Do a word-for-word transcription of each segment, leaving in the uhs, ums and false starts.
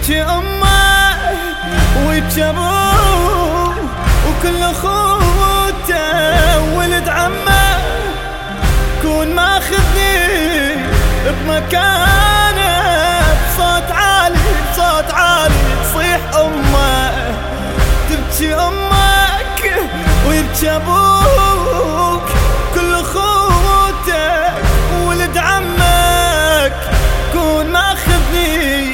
تبكي امه ويبكي ابوه وكل اخوته ولد عمه، كون ماخذني بمكانه بصوت عالي بصوت عالي تصيح امه. تبكي امك ويبكي ابوك كل اخوته ولد عمك، كون ماخذني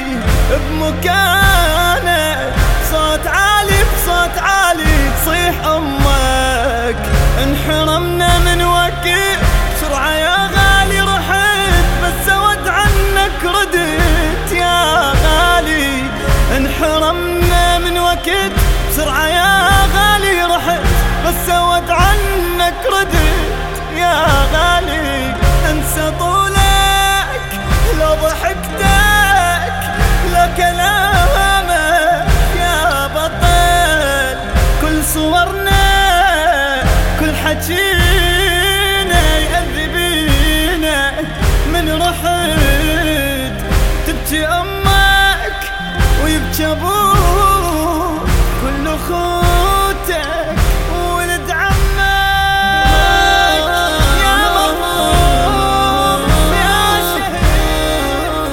بمكانه بصوت عالي بصوت عالي تصيح امك. انحرمنا من وقت بسرعة يا غالي رحت، بس ود عنك ردت يا غالي. انحرمنا من وقت بسرعة يا غالي رحت، بس ود عنك ردت يا غالي. انسى طولك لو ضحكتك لو كلامك يا بطل، كل صورنا كل حكينا يأذبينا من رحت. تبكي امك ويبكي ابوك كل اخوتك ولد عمك يا مظلوم يا شهيد.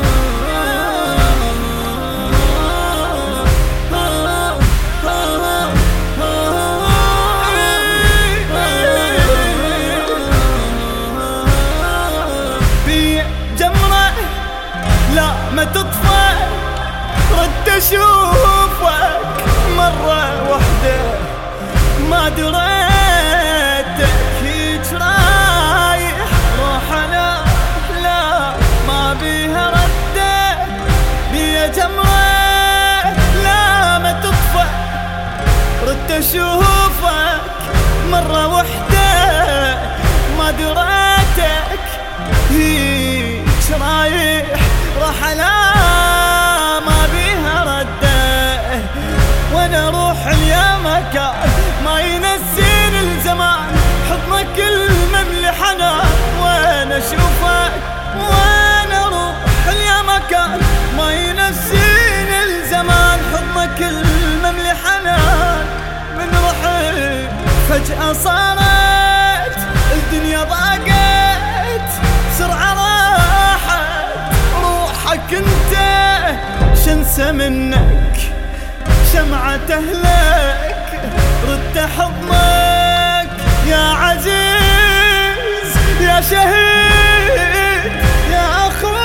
في جمرة لا ما تطفى رد اشوفك مرة واحدة، ما دريتك هيج رايح روح لا لا ما بيها ردة. بيا جمرة لا ما تطفى رد اشوفك مرة واحدة، ما دريتك هيج رايح روح لا ما بيها ردة. وانا اروح اليا مكان ما ينسيني الزمان، حضنك المملي حنان وانا اشوفك. وانا اروح اليا مكان ما ينسيني الزمان، حضنك المملي حنان من رحت. فجأة صارت الدنيا ضاقت بسرعة راحت روحك انت، شنسى منك شمعة أهلك رد حضنك يا عزيز يا شهيد يا أخو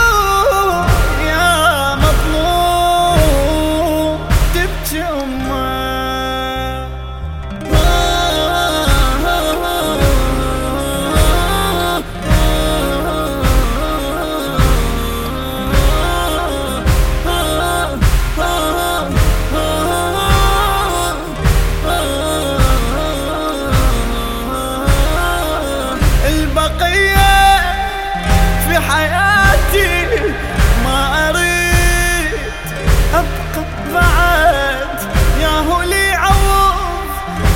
يا مظلوم. تبكي أمك حياتي ما أريد أبقى بعد، يا هو لي عوض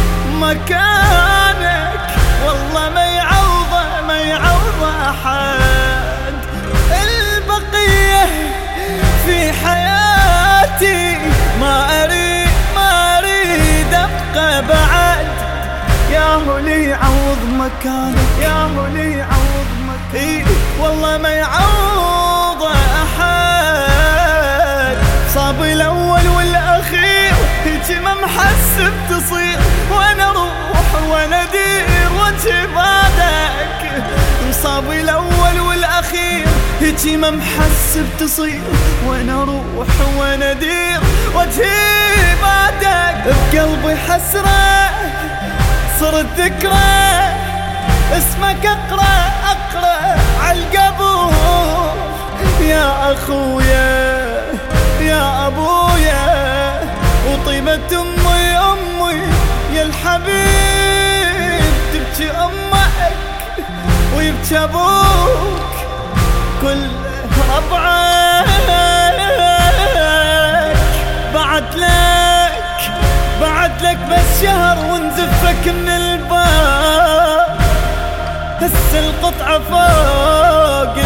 مكانك والله ما يعوضه ما يعوضه أحد. البقية في حياتي ما أريد ما أريد أبقى بعد، يا هو لي يعوض مكانك يا هو لي يعوض مكانك والله ما يعوض أحد. صاب الأول والأخير هيجي ما محسب تصير، وانا اروح وانا ادير وجه بعدك. صاب الأول والأخير هيجي ما محسب تصير، وانا اروح وانا ادير وجهي بعدك. بقلبي حسرة صرت ذكرى اسمك اقرأ اقرأ عالقبور، يا اخويا يا ابويا وطيبة امي امي يا الحبيب. تبكي امك ويبكي ابوك كل ربعك، بعد لك بعد لك بس شهر ونزفك من الباب. هس القطعة فوق